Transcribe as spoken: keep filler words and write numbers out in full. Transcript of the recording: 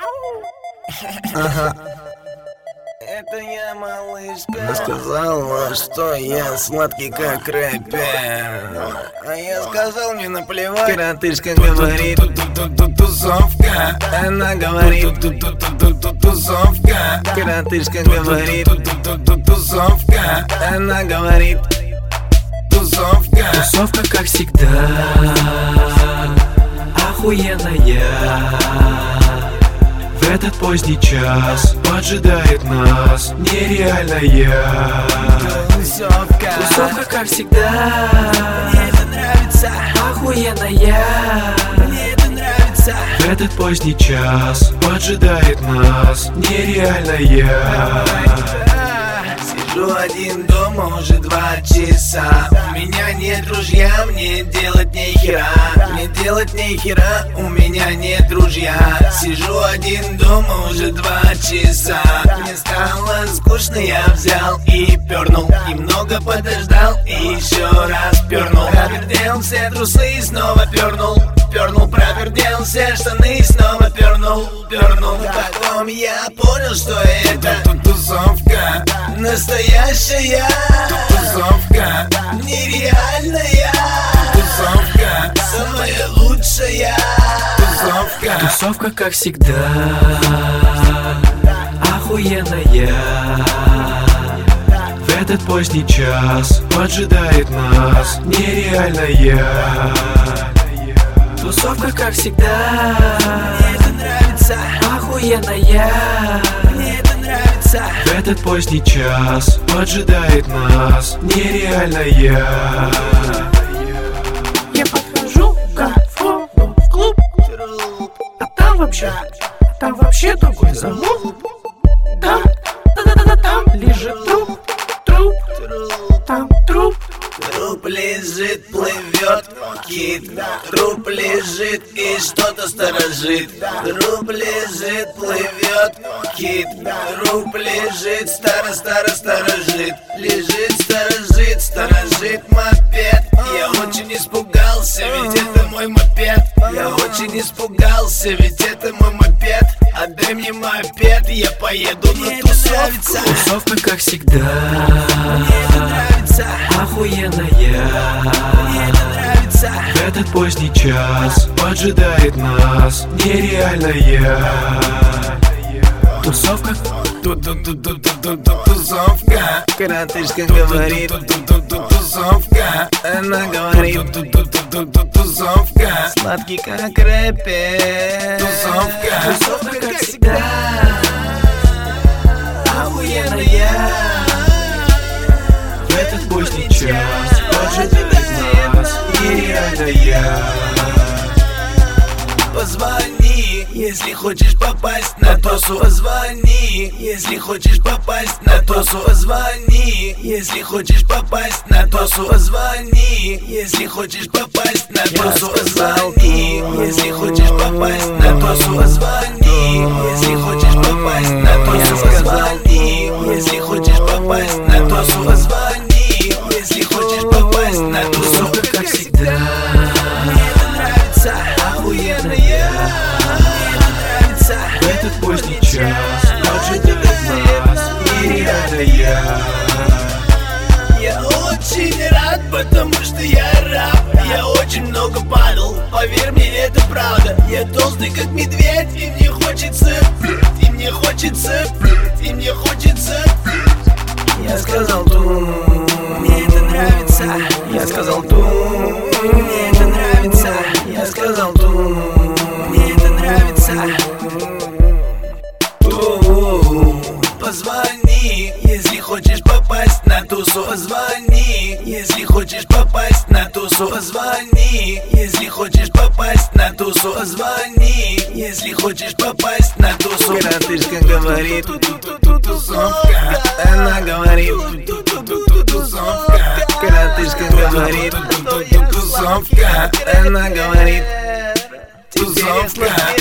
Ага. Это я, малышка. Она сказала, что я сладкий как рэпер. А я сказал, мне наплевать. Коротышка говорит тусовка. Она говорит тусовка. Коротышка говорит тусовка. Она говорит тусовка. Тусовка, как всегда, охуенная. В этот поздний час поджидает нас нереальная Тусовка. Тусовка, как всегда, Мне это нравится. охуенная. Мне это нравится. В этот поздний час поджидает нас нереальная. Сижу один дома уже два часа. У меня нет ружья, мне делать нехера. Мне делать нехера, у меня нет ружья. Сижу один дома уже два часа. Мне стало скучно, я взял и пернул. Немного подождал и еще раз пернул. Провердел все трусы и снова пернул. Пернул, провердел все штаны и снова пернул. Пернул, потом я понял, что это Тусовка. настоящая Тусовка. нереальная Тусовка. самая лучшая Тусовка. Тусовка, как всегда, охуенная. В этот поздний час поджидает нас нереальная. Тусовка, как всегда, Мне это нравится, охуенная. мне это нравится. В этот поздний час поджидает нас нереальная. Я подхожу к входу в клуб, а там вообще, там вообще такой залуп. Там, да-да-да-да, там лежит труп, труп, там труп. Труп лежит, плывет кит. Труп лежит и что-то сторожит. Труп лежит, плывет кит. Труп лежит, старо-старо сторожит. Лежит, сторожит, сторожит мопед. Я очень испугался, ведь это мой мопед. Я очень испугался, ведь это мой мопед. Отдай мне мопед, я поеду на тусовку. Тусовка, как всегда, Мне это нравится, охуенная. мне это нравится. В этот поздний час поджидает нас нереальная. Тусовка, Тусовка. Коротышка говорит тусовка. Она говорит тусовка. Сладкий как рэпер. Тусовка. Тусовка, как всегда, охуенная. в этот поздний час поджидает нас нереальная. Позвони, если хочешь попасть на тусу. Позвони, если хочешь попасть на тусу. Позвони, если хочешь попасть на тусу. Позвони, если хочешь попасть на тусу. Позвони, если хочешь попасть на тусу. Позвони, если хочешь попасть на тусу. Позвони, если хочешь попасть на тусу. Позвони, если хочешь попасть на тусу. Как всегда, Мне это нравится, охуенная. Мне это нравится. в этот поздний час поджидает нас нереальная. Я очень рад, потому что я раб. Я очень много падал, поверь мне, это правда. Я толстый как медведь, и мне хочется пить, и мне хочется пить, и мне хочется пить. Я сказал ту, мне это нравится. Я сказал ту, мне это нравится. Я сказал ту, мне это нравится. Ту. Позвони, если хочешь попасть на тусу. Позвони, если хочешь попасть на тусу. Позвони, если хочешь попасть на тусу. Позвони, если хочешь попасть на тусу. Коротышка говорит тусовка. Она говорит тусовка. Коротышка говорит тусовка. Она говорит тусовка.